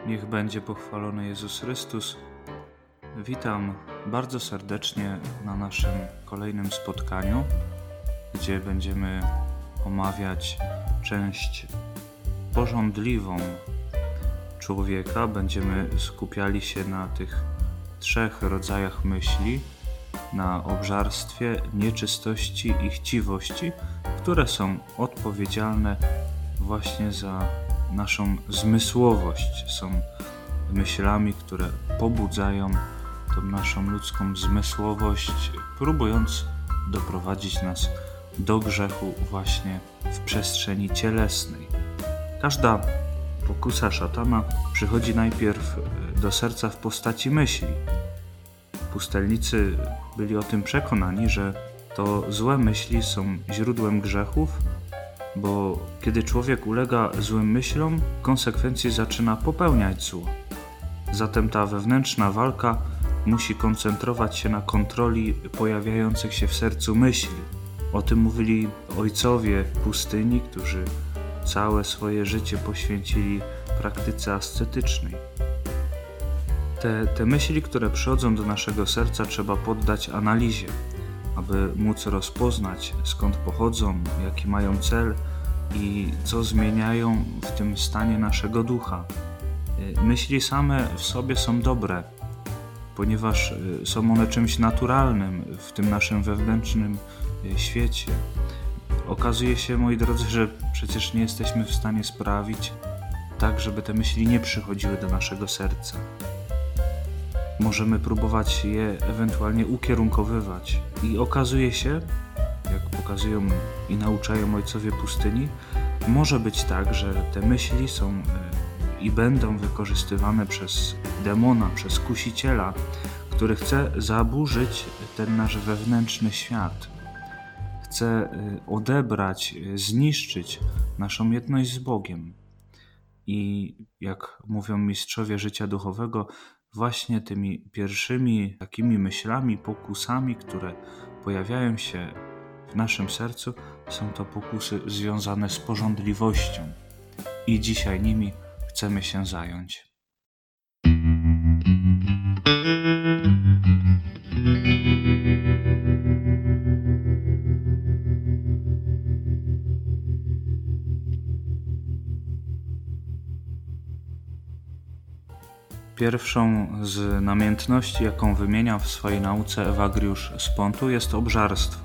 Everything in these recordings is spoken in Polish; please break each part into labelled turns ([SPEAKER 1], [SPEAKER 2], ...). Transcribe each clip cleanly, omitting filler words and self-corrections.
[SPEAKER 1] Niech będzie pochwalony Jezus Chrystus. Witam bardzo serdecznie na naszym kolejnym spotkaniu, gdzie będziemy omawiać część pożądliwą człowieka. Będziemy skupiali się na tych 3 rodzajach myśli, na obżarstwie, nieczystości i chciwości, które są odpowiedzialne właśnie za naszą zmysłowość. Są myślami, które pobudzają tą naszą ludzką zmysłowość, próbując doprowadzić nas do grzechu właśnie w przestrzeni cielesnej. Każda pokusa szatana przychodzi najpierw do serca w postaci myśli. Pustelnicy byli o tym przekonani, że to złe myśli są źródłem grzechów, bo kiedy człowiek ulega złym myślom, w konsekwencji zaczyna popełniać zło. Zatem ta wewnętrzna walka musi koncentrować się na kontroli pojawiających się w sercu myśli. O tym mówili ojcowie pustyni, którzy całe swoje życie poświęcili praktyce ascetycznej. Te myśli, które przychodzą do naszego serca, trzeba poddać analizie, aby móc rozpoznać, skąd pochodzą, jaki mają cel i co zmieniają w tym stanie naszego ducha. Myśli same w sobie są dobre, ponieważ są one czymś naturalnym w tym naszym wewnętrznym świecie. Okazuje się, moi drodzy, że przecież nie jesteśmy w stanie sprawić tak, żeby te myśli nie przychodziły do naszego serca. Możemy próbować je ewentualnie ukierunkowywać i okazuje się, jak pokazują i nauczają ojcowie pustyni, może być tak, że te myśli są i będą wykorzystywane przez demona, przez kusiciela, który chce zaburzyć ten nasz wewnętrzny świat. Chce odebrać, zniszczyć naszą jedność z Bogiem. I jak mówią mistrzowie życia duchowego, właśnie tymi pierwszymi takimi myślami, pokusami, które pojawiają się w naszym sercu, są to pokusy związane z pożądliwością. I dzisiaj nimi chcemy się zająć. Pierwszą z namiętności, jaką wymienia w swojej nauce Ewagriusz z Pontu, jest obżarstwo.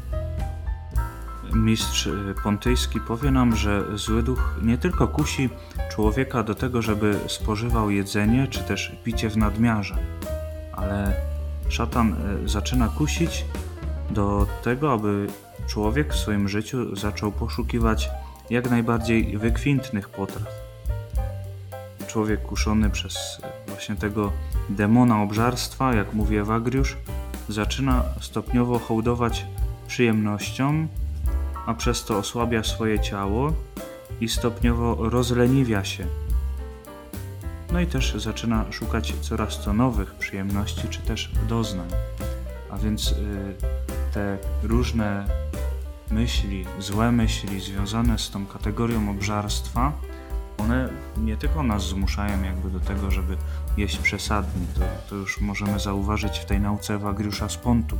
[SPEAKER 1] Mistrz pontyjski powie nam, że zły duch nie tylko kusi człowieka do tego, żeby spożywał jedzenie czy też picie w nadmiarze, ale szatan zaczyna kusić do tego, aby człowiek w swoim życiu zaczął poszukiwać jak najbardziej wykwintnych potraw. Człowiek kuszony przez właśnie tego demona obżarstwa, jak mówi Ewagriusz, zaczyna stopniowo hołdować przyjemnościom, a przez to osłabia swoje ciało i stopniowo rozleniwia się. No i też zaczyna szukać coraz to nowych przyjemności czy też doznań. A więc te różne myśli, złe myśli związane z tą kategorią obżarstwa, one nie tylko nas zmuszają jakby do tego, żeby jeść przesadnie. To już możemy zauważyć w tej nauce Ewagriusza z Pontu.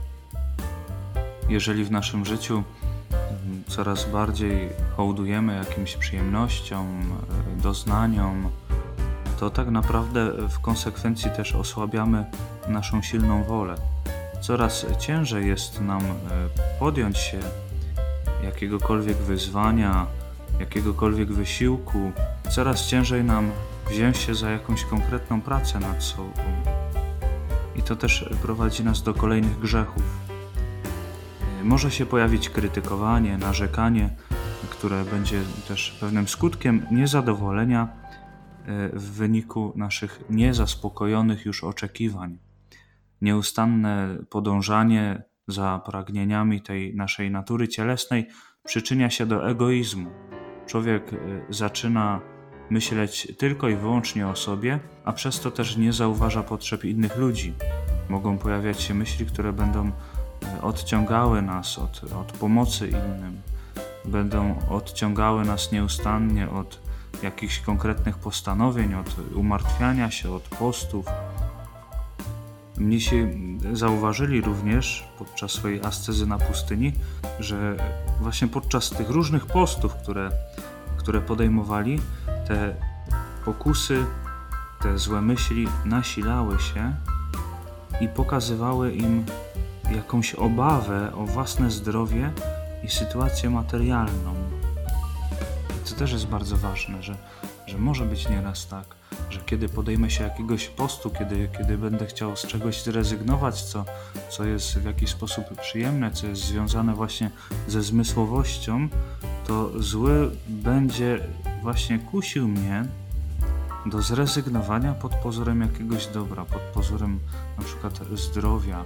[SPEAKER 1] Jeżeli w naszym życiu coraz bardziej hołdujemy jakimś przyjemnościom, doznaniom, to tak naprawdę w konsekwencji też osłabiamy naszą silną wolę. Coraz ciężej jest nam podjąć się jakiegokolwiek wyzwania, jakiegokolwiek wysiłku. Coraz ciężej nam wziąć się za jakąś konkretną pracę nad sobą. I to też prowadzi nas do kolejnych grzechów. Może się pojawić krytykowanie, narzekanie, które będzie też pewnym skutkiem niezadowolenia w wyniku naszych niezaspokojonych już oczekiwań. Nieustanne podążanie za pragnieniami tej naszej natury cielesnej przyczynia się do egoizmu. Człowiek zaczyna myśleć tylko i wyłącznie o sobie, a przez to też nie zauważa potrzeb innych ludzi. Mogą pojawiać się myśli, które będą odciągały nas od pomocy innym, będą odciągały nas nieustannie od jakichś konkretnych postanowień, od umartwiania się, od postów. Mnisi zauważyli również podczas swojej ascezy na pustyni, że właśnie podczas tych różnych postów, które podejmowali, te pokusy, te złe myśli nasilały się i pokazywały im jakąś obawę o własne zdrowie i sytuację materialną. I to też jest bardzo ważne, że może być nieraz tak, że kiedy podejmę się jakiegoś postu, kiedy będę chciał z czegoś zrezygnować, co jest w jakiś sposób przyjemne, co jest związane właśnie ze zmysłowością, to zły będzie właśnie kusił mnie do zrezygnowania pod pozorem jakiegoś dobra, pod pozorem na przykład zdrowia.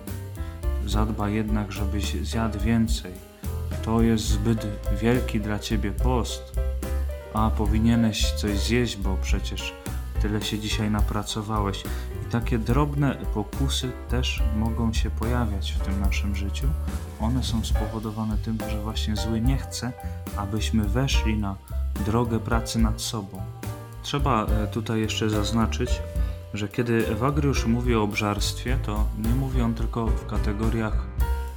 [SPEAKER 1] Zadba jednak, żebyś zjadł więcej. To jest zbyt wielki dla ciebie post. A powinieneś coś zjeść, bo przecież tyle się dzisiaj napracowałeś. I takie drobne pokusy też mogą się pojawiać w tym naszym życiu. One są spowodowane tym, że właśnie zły nie chce, abyśmy weszli na drogę pracy nad sobą. Trzeba tutaj jeszcze zaznaczyć, że kiedy Ewagriusz mówi o obżarstwie, to nie mówi on tylko w kategoriach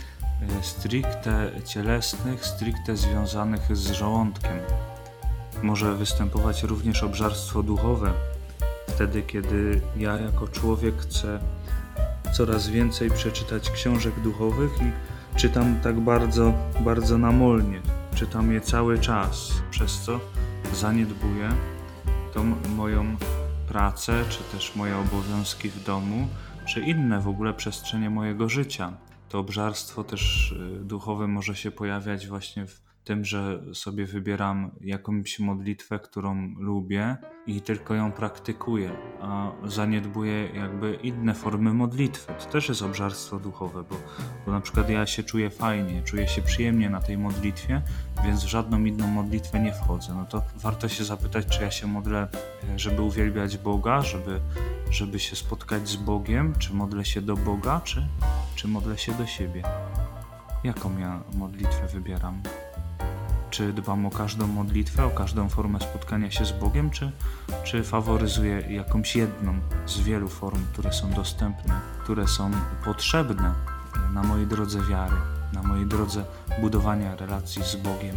[SPEAKER 1] stricte cielesnych, stricte związanych z żołądkiem. Może występować również obżarstwo duchowe, wtedy kiedy ja jako człowiek chcę coraz więcej przeczytać książek duchowych i czytam tak bardzo, bardzo namolnie. Czytam je cały czas, przez co zaniedbuję tą moją pracę, czy też moje obowiązki w domu, czy inne w ogóle przestrzenie mojego życia. To obżarstwo też duchowe może się pojawiać właśnie w tym, że sobie wybieram jakąś modlitwę, którą lubię i tylko ją praktykuję, a zaniedbuję jakby inne formy modlitwy. To też jest obżarstwo duchowe, bo na przykład ja się czuję fajnie, czuję się przyjemnie na tej modlitwie, więc w żadną inną modlitwę nie wchodzę. No to warto się zapytać, czy ja się modlę, żeby uwielbiać Boga, żeby się spotkać z Bogiem, czy modlę się do Boga, czy modlę się do siebie. Jaką ja modlitwę wybieram? Czy dbam o każdą modlitwę, o każdą formę spotkania się z Bogiem, czy faworyzuję jakąś jedną z wielu form, które są dostępne, które są potrzebne na mojej drodze wiary, na mojej drodze budowania relacji z Bogiem?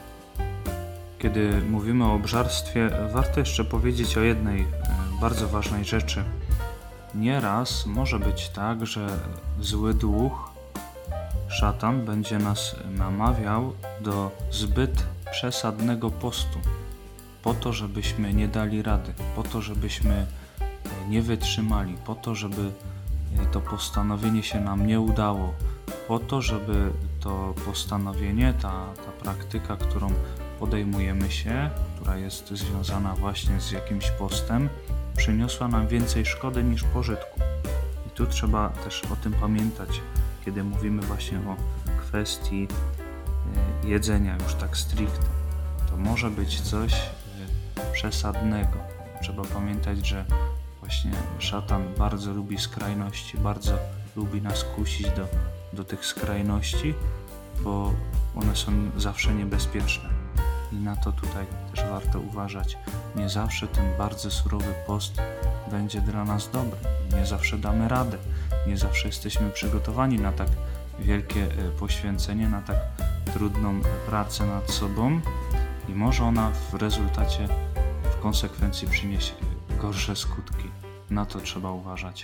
[SPEAKER 1] Kiedy mówimy o obżarstwie, warto jeszcze powiedzieć o jednej bardzo ważnej rzeczy. Nieraz może być tak, że zły duch, szatan, będzie nas namawiał do zbyt przesadnego postu, po to, żebyśmy nie dali rady, po to, żebyśmy nie wytrzymali, po to, żeby to postanowienie się nam nie udało, po to, żeby to postanowienie, ta praktyka, którą podejmujemy się, która jest związana właśnie z jakimś postem, przyniosła nam więcej szkody niż pożytku. I tu trzeba też o tym pamiętać, kiedy mówimy właśnie o kwestii jedzenia już tak stricte. To może być coś przesadnego. Trzeba pamiętać, że właśnie szatan bardzo lubi skrajności, bardzo lubi nas kusić do tych skrajności, bo one są zawsze niebezpieczne. I na to tutaj też warto uważać. Nie zawsze ten bardzo surowy post będzie dla nas dobry. Nie zawsze damy radę. Nie zawsze jesteśmy przygotowani na tak wielkie poświęcenie, na tak trudną pracę nad sobą i może ona w rezultacie, w konsekwencji przynieść gorsze skutki. Na to trzeba uważać.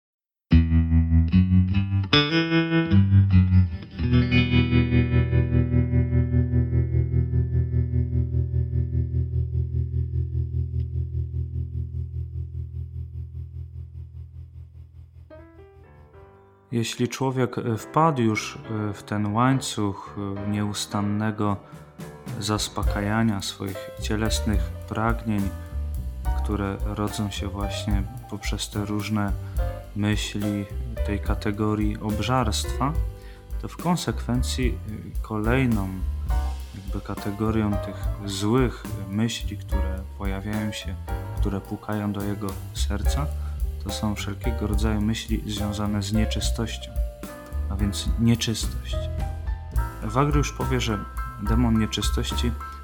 [SPEAKER 1] Jeśli człowiek wpadł już w ten łańcuch nieustannego zaspokajania swoich cielesnych pragnień, które rodzą się właśnie poprzez te różne myśli tej kategorii obżarstwa, to w konsekwencji kolejną jakby kategorią tych złych myśli, które pojawiają się, które pukają do jego serca, to są wszelkiego rodzaju myśli związane z nieczystością, a więc nieczystość. Ewagriusz powie, że demon nieczystości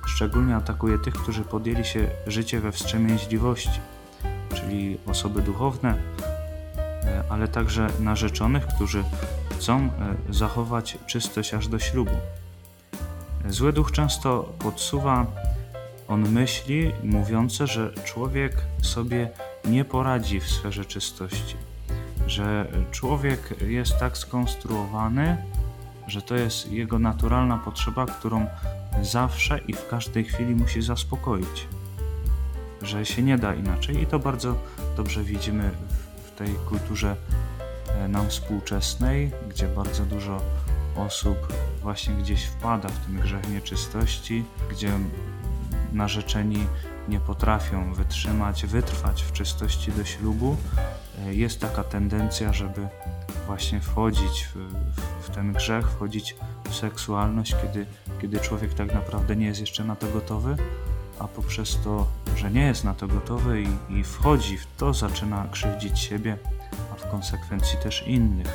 [SPEAKER 1] szczególnie atakuje tych, którzy podjęli się życie we wstrzemięźliwości, czyli osoby duchowne, ale także narzeczonych, którzy chcą zachować czystość aż do ślubu. Zły duch często podsuwa myśli mówiące, że człowiek sobie nie poradzi w sferze czystości, że człowiek jest tak skonstruowany, że to jest jego naturalna potrzeba, którą zawsze i w każdej chwili musi zaspokoić, że się nie da inaczej i to bardzo dobrze widzimy w tej kulturze nam współczesnej, gdzie bardzo dużo osób właśnie gdzieś wpada w ten grzech nieczystości, gdzie narzeczeni nie potrafią wytrwać w czystości do ślubu. Jest taka tendencja, żeby właśnie wchodzić w ten grzech, wchodzić w seksualność, kiedy człowiek tak naprawdę nie jest jeszcze na to gotowy, a poprzez to, że nie jest na to gotowy i wchodzi w to, zaczyna krzywdzić siebie, a w konsekwencji też innych.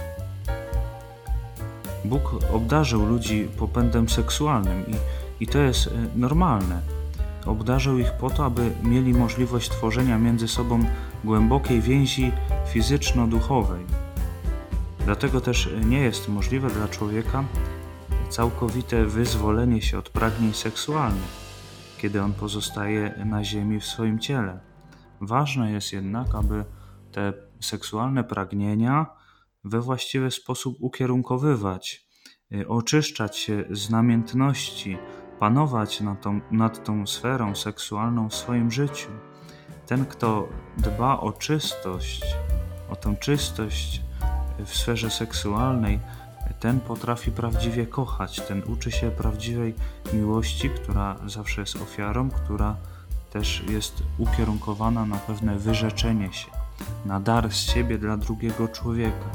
[SPEAKER 1] Bóg obdarzył ludzi popędem seksualnym i to jest normalne. Obdarzył ich po to, aby mieli możliwość tworzenia między sobą głębokiej więzi fizyczno-duchowej. Dlatego też nie jest możliwe dla człowieka całkowite wyzwolenie się od pragnień seksualnych, kiedy on pozostaje na ziemi w swoim ciele. Ważne jest jednak, aby te seksualne pragnienia we właściwy sposób ukierunkowywać, oczyszczać się z namiętności, panować nad tą sferą seksualną w swoim życiu. Ten, kto dba o czystość, o tą czystość w sferze seksualnej, ten potrafi prawdziwie kochać, ten uczy się prawdziwej miłości, która zawsze jest ofiarą, która też jest ukierunkowana na pewne wyrzeczenie się, na dar z siebie dla drugiego człowieka.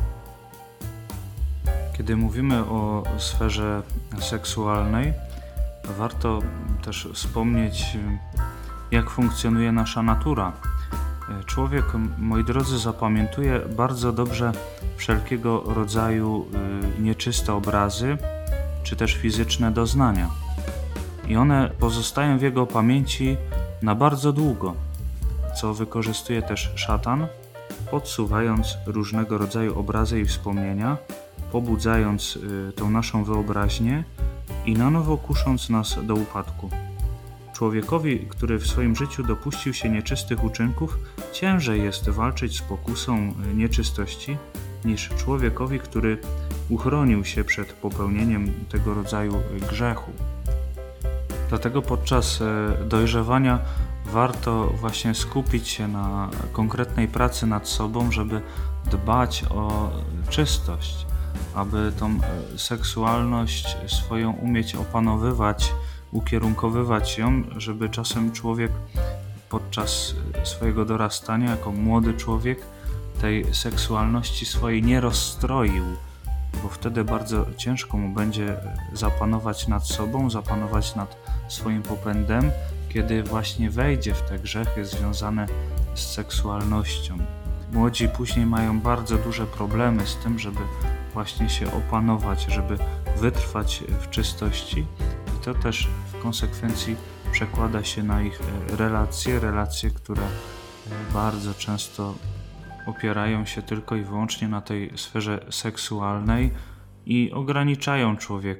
[SPEAKER 1] Kiedy mówimy o sferze seksualnej, warto też wspomnieć, jak funkcjonuje nasza natura. Człowiek, moi drodzy, zapamiętuje bardzo dobrze wszelkiego rodzaju nieczyste obrazy, czy też fizyczne doznania. I one pozostają w jego pamięci na bardzo długo, co wykorzystuje też szatan, podsuwając różnego rodzaju obrazy i wspomnienia, pobudzając tą naszą wyobraźnię i na nowo kusząc nas do upadku. Człowiekowi, który w swoim życiu dopuścił się nieczystych uczynków, ciężej jest walczyć z pokusą nieczystości niż człowiekowi, który uchronił się przed popełnieniem tego rodzaju grzechu. Dlatego podczas dojrzewania warto właśnie skupić się na konkretnej pracy nad sobą, żeby dbać o czystość, aby tą seksualność swoją umieć opanowywać, ukierunkowywać ją, żeby czasem człowiek podczas swojego dorastania, jako młody człowiek, tej seksualności swojej nie rozstroił, bo wtedy bardzo ciężko mu będzie zapanować nad sobą, zapanować nad swoim popędem, kiedy właśnie wejdzie w te grzechy związane z seksualnością. Młodzi później mają bardzo duże problemy z tym, żeby właśnie się opanować, żeby wytrwać w czystości i to też w konsekwencji przekłada się na ich relacje, które bardzo często opierają się tylko i wyłącznie na tej sferze seksualnej i ograniczają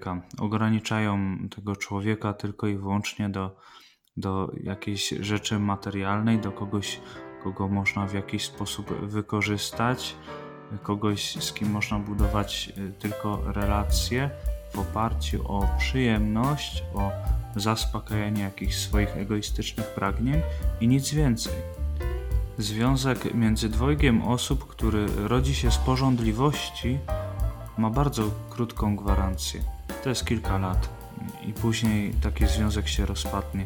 [SPEAKER 1] tego człowieka tylko i wyłącznie do jakiejś rzeczy materialnej, do kogoś, kogo można w jakiś sposób wykorzystać, kogoś, z kim można budować tylko relacje w oparciu o przyjemność, o zaspokajanie jakichś swoich egoistycznych pragnień i nic więcej. Związek między dwojgiem osób, który rodzi się z pożądliwości, ma bardzo krótką gwarancję. To jest kilka lat i później taki związek się rozpadnie.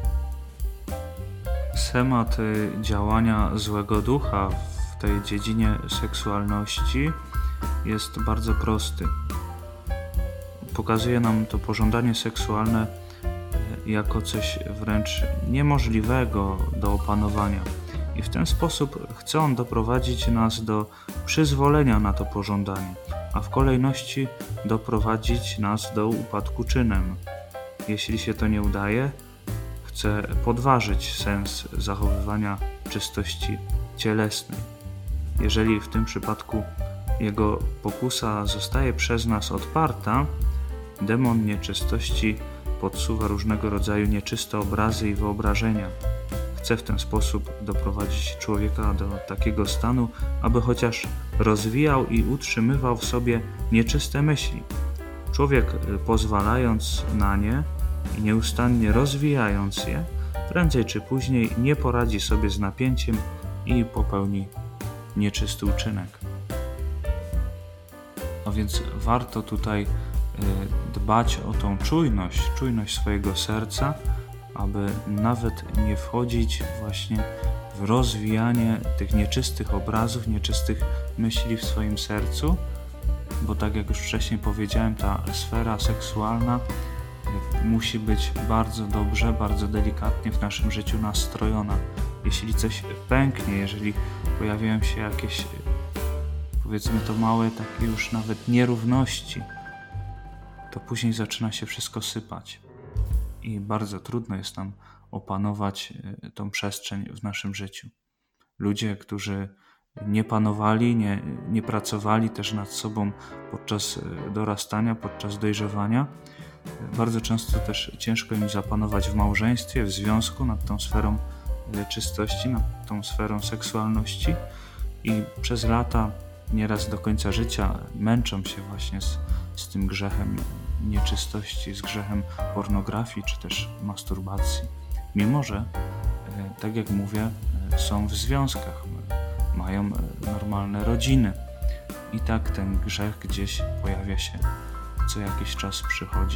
[SPEAKER 1] Schemat działania złego ducha w tej dziedzinie seksualności jest bardzo prosty. Pokazuje nam to pożądanie seksualne jako coś wręcz niemożliwego do opanowania. I w ten sposób chce on doprowadzić nas do przyzwolenia na to pożądanie, a w kolejności doprowadzić nas do upadku czynem. Jeśli się to nie udaje, chce podważyć sens zachowywania czystości cielesnej. Jeżeli w tym przypadku jego pokusa zostaje przez nas odparta, demon nieczystości podsuwa różnego rodzaju nieczyste obrazy i wyobrażenia. Chce w ten sposób doprowadzić człowieka do takiego stanu, aby chociaż rozwijał i utrzymywał w sobie nieczyste myśli. Człowiek, pozwalając na nie i nieustannie rozwijając je, prędzej czy później nie poradzi sobie z napięciem i popełni nieczysty uczynek. A więc warto tutaj dbać o tą czujność swojego serca, aby nawet nie wchodzić właśnie w rozwijanie tych nieczystych obrazów, nieczystych myśli w swoim sercu, bo tak jak już wcześniej powiedziałem, ta sfera seksualna musi być bardzo dobrze, bardzo delikatnie w naszym życiu nastrojona. Jeśli coś pęknie, jeżeli pojawiają się jakieś, powiedzmy to małe, takie już nawet nierówności, to później zaczyna się wszystko sypać. I bardzo trudno jest nam opanować tą przestrzeń w naszym życiu. Ludzie, którzy nie panowali, nie pracowali też nad sobą podczas dorastania, podczas dojrzewania, bardzo często też ciężko im zapanować w małżeństwie, w związku, nad tą sferą czystości, nad tą sferą seksualności i przez lata, nieraz do końca życia, męczą się właśnie z tym grzechem nieczystości, z grzechem pornografii czy też masturbacji. Mimo że, tak jak mówię, są w związkach, mają normalne rodziny i tak ten grzech gdzieś pojawia się, co jakiś czas przychodzi.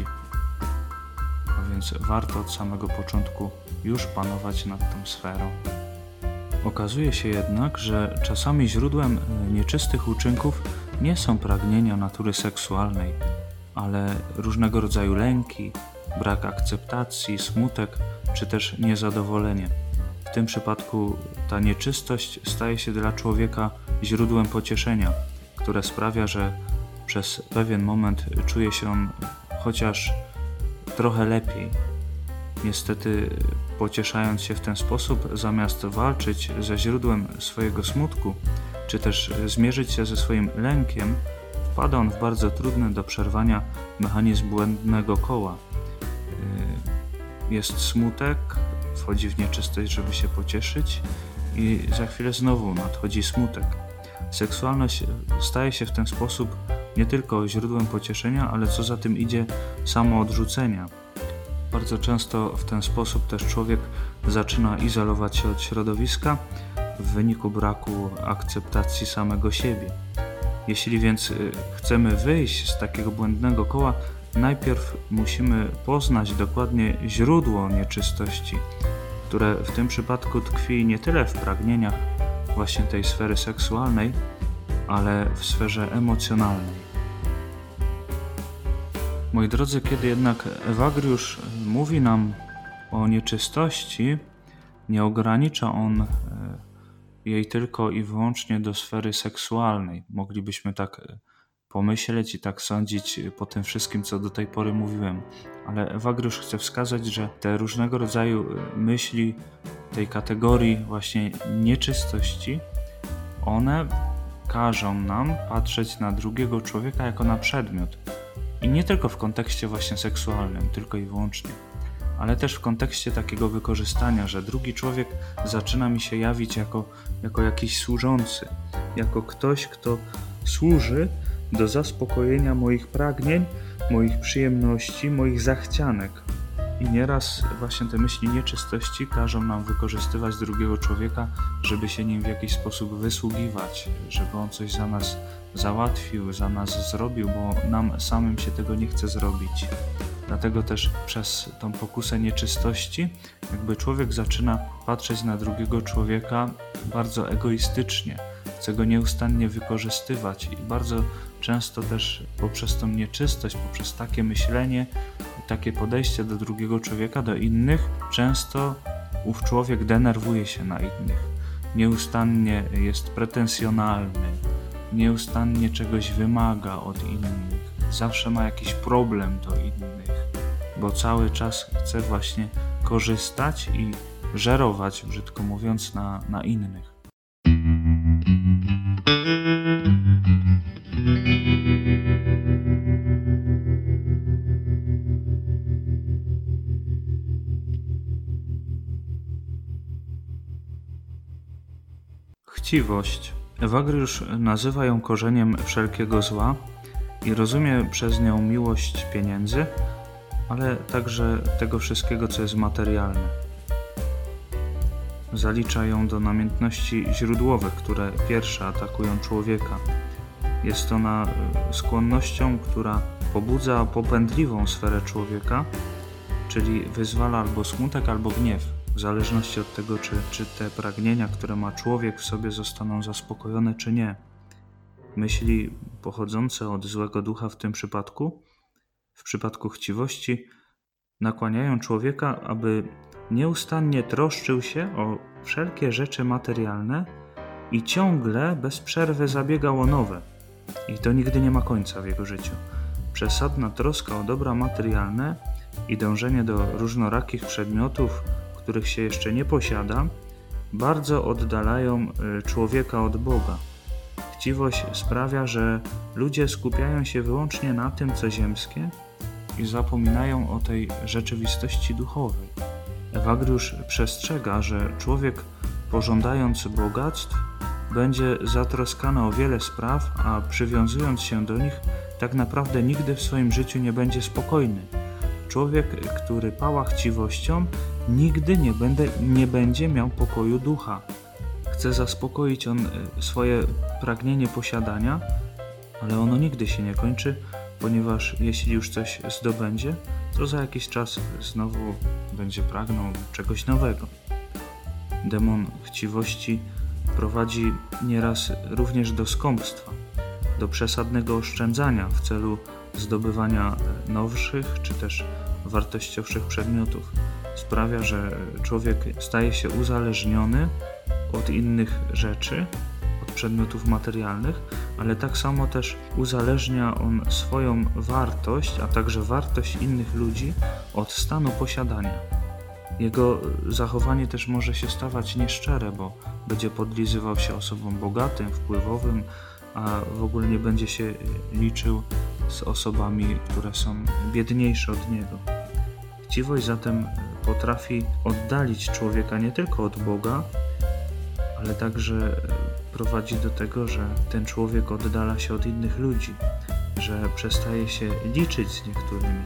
[SPEAKER 1] A więc warto od samego początku już panować nad tą sferą. Okazuje się jednak, że czasami źródłem nieczystych uczynków nie są pragnienia natury seksualnej, ale różnego rodzaju lęki, brak akceptacji, smutek czy też niezadowolenie. W tym przypadku ta nieczystość staje się dla człowieka źródłem pocieszenia, które sprawia, że przez pewien moment czuje się on chociaż trochę lepiej. Niestety, pocieszając się w ten sposób, zamiast walczyć ze źródłem swojego smutku, czy też zmierzyć się ze swoim lękiem, wpada on w bardzo trudny do przerwania mechanizm błędnego koła. Jest smutek, wchodzi w nieczystość, żeby się pocieszyć i za chwilę znowu nadchodzi smutek. Seksualność staje się w ten sposób nie tylko źródłem pocieszenia, ale co za tym idzie, samoodrzucenia. Bardzo często w ten sposób też człowiek zaczyna izolować się od środowiska w wyniku braku akceptacji samego siebie. Jeśli więc chcemy wyjść z takiego błędnego koła, najpierw musimy poznać dokładnie źródło nieczystości, które w tym przypadku tkwi nie tyle w pragnieniach właśnie tej sfery seksualnej, ale w sferze emocjonalnej. Moi drodzy, kiedy jednak Ewagriusz mówi nam o nieczystości, nie ogranicza on jej tylko i wyłącznie do sfery seksualnej. Moglibyśmy tak pomyśleć i tak sądzić po tym wszystkim, co do tej pory mówiłem. Ale Ewagriusz chce wskazać, że te różnego rodzaju myśli tej kategorii właśnie nieczystości, one każą nam patrzeć na drugiego człowieka jako na przedmiot. I nie tylko w kontekście właśnie seksualnym, tylko i wyłącznie, ale też w kontekście takiego wykorzystania, że drugi człowiek zaczyna mi się jawić jako jakiś służący, jako ktoś, kto służy do zaspokojenia moich pragnień, moich przyjemności, moich zachcianek. I nieraz właśnie te myśli nieczystości każą nam wykorzystywać drugiego człowieka, żeby się nim w jakiś sposób wysługiwać, żeby on coś za nas załatwił, za nas zrobił, bo nam samym się tego nie chce zrobić. Dlatego też przez tą pokusę nieczystości jakby człowiek zaczyna patrzeć na drugiego człowieka bardzo egoistycznie, chce go nieustannie wykorzystywać i bardzo często też poprzez tą nieczystość, poprzez takie myślenie, takie podejście do drugiego człowieka, do innych, często ów człowiek denerwuje się na innych. Nieustannie jest pretensjonalny, nieustannie czegoś wymaga od innych, zawsze ma jakiś problem do innych, bo cały czas chce właśnie korzystać i żerować, brzydko mówiąc, na innych. Chciwość. Ewagriusz nazywa ją korzeniem wszelkiego zła i rozumie przez nią miłość pieniędzy, ale także tego wszystkiego, co jest materialne. Zalicza ją do namiętności źródłowych, które pierwsze atakują człowieka. Jest ona skłonnością, która pobudza popędliwą sferę człowieka, czyli wyzwala albo smutek, albo gniew, w zależności od tego, czy te pragnienia, które ma człowiek w sobie, zostaną zaspokojone, czy nie. Myśli pochodzące od złego ducha w tym przypadku, w przypadku chciwości, nakłaniają człowieka, aby nieustannie troszczył się o wszelkie rzeczy materialne i ciągle, bez przerwy zabiegał o nowe. I to nigdy nie ma końca w jego życiu. Przesadna troska o dobra materialne i dążenie do różnorakich przedmiotów, których się jeszcze nie posiada, bardzo oddalają człowieka od Boga. Chciwość sprawia, że ludzie skupiają się wyłącznie na tym, co ziemskie i zapominają o tej rzeczywistości duchowej. Ewagriusz przestrzega, że człowiek, pożądając bogactw, będzie zatroskany o wiele spraw, a przywiązując się do nich, tak naprawdę nigdy w swoim życiu nie będzie spokojny. Człowiek, który pała chciwością, nigdy nie będzie miał pokoju ducha. Chce zaspokoić on swoje pragnienie posiadania, ale ono nigdy się nie kończy, ponieważ jeśli już coś zdobędzie, to za jakiś czas znowu będzie pragnął czegoś nowego. Demon chciwości prowadzi nieraz również do skąpstwa, do przesadnego oszczędzania w celu zdobywania nowszych czy też wartościowszych przedmiotów. Sprawia, że człowiek staje się uzależniony od innych rzeczy, od przedmiotów materialnych, ale tak samo też uzależnia on swoją wartość, a także wartość innych ludzi od stanu posiadania. Jego zachowanie też może się stawać nieszczere, bo będzie podlizywał się osobom bogatym, wpływowym, a w ogóle nie będzie się liczył z osobami, które są biedniejsze od niego. Chciwość zatem potrafi oddalić człowieka nie tylko od Boga, ale także prowadzi do tego, że ten człowiek oddala się od innych ludzi, że przestaje się liczyć z niektórymi,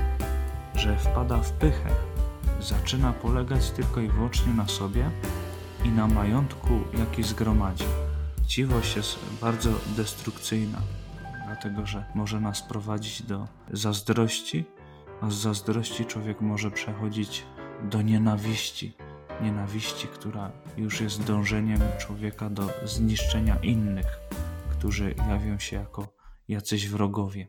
[SPEAKER 1] że wpada w pychę, zaczyna polegać tylko i wyłącznie na sobie i na majątku, jaki zgromadzi. Chciwość jest bardzo destrukcyjna, dlatego że może nas prowadzić do zazdrości, a z zazdrości człowiek może przechodzić do nienawiści, która już jest dążeniem człowieka do zniszczenia innych, którzy jawią się jako jacyś wrogowie.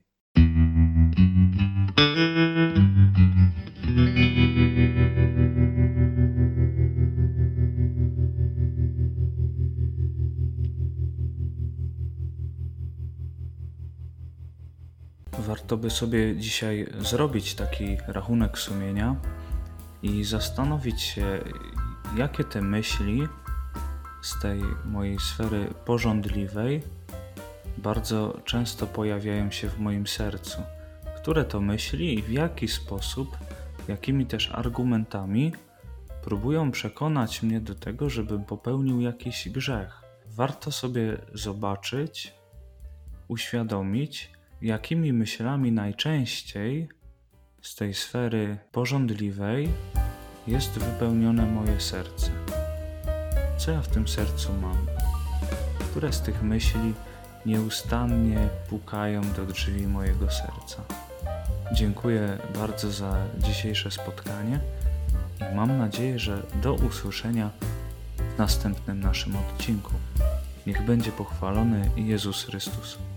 [SPEAKER 1] Warto by sobie dzisiaj zrobić taki rachunek sumienia i zastanowić się, jakie te myśli z tej mojej sfery pożądliwej bardzo często pojawiają się w moim sercu. Które to myśli i w jaki sposób, jakimi też argumentami próbują przekonać mnie do tego, żebym popełnił jakiś grzech. Warto sobie zobaczyć, uświadomić, jakimi myślami najczęściej z tej sfery pożądliwej jest wypełnione moje serce. Co ja w tym sercu mam? Które z tych myśli nieustannie pukają do drzwi mojego serca? Dziękuję bardzo za dzisiejsze spotkanie i mam nadzieję, że do usłyszenia w następnym naszym odcinku. Niech będzie pochwalony Jezus Chrystus.